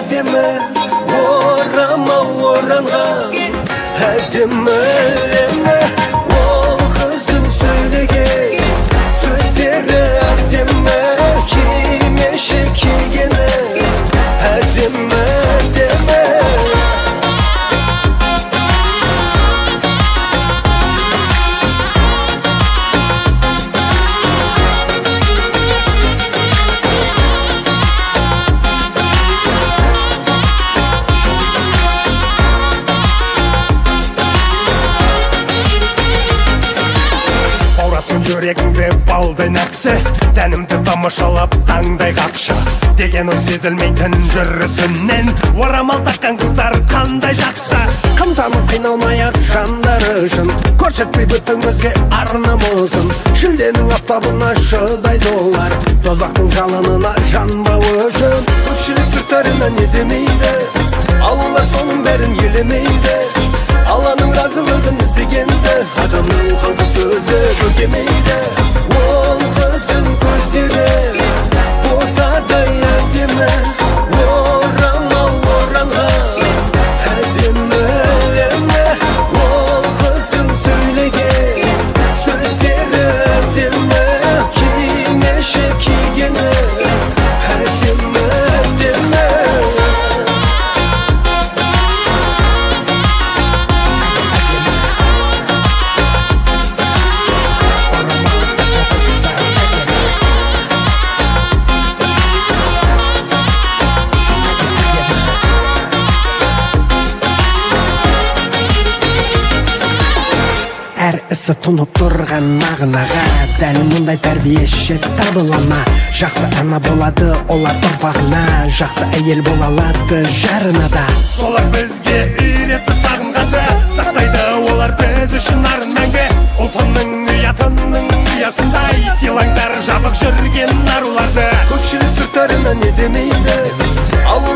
әдемі, орамал оранған әдемі әдемі. Ол қыздың сөйлеген сөздері әдемі, кимеші кигені әдемі әдемі. Жүрегіңде балдай нәпсі, тәнімді тамашалап таңдай қақшы деген ой сезілмейтін жүрісінен. Орамал таққан қыздар қандай жақсы. Қымтанып қиналмай-ақ жандары үшін, көрсетпей бүтін көзге ар-намысын. Шілденің аптабына шыдайды олар, тозақтың жалынына жанбау үшін. Көпшілік сырттарына не демейді, ал олар соның бәрін елемейді. Алланың разылығын іздегенді, адамның қаңғы сөзі бөгемейді. Ол қыздың көздері ботадай әдемі, орамал оранған әдемі әдемі. Ол қыздың сөйлеген сөздері әдемі, кимеші кигені әдемі әдемі. Әр ісі тұнып тұрған мағынаға, дәл мұндай тәрбиеші табылана. Жақсы ана болады олар ұрпағына, жақсы әйел бола алады жарына да. Солар бізге үйретті сағынғанды, сақтайды олар біз үшін арын мәңгі. Ұлтының ұятының ұясындай, сыйлаңдар жабық жүрген аруларды. Көпшілік сырттарына не демейді, ал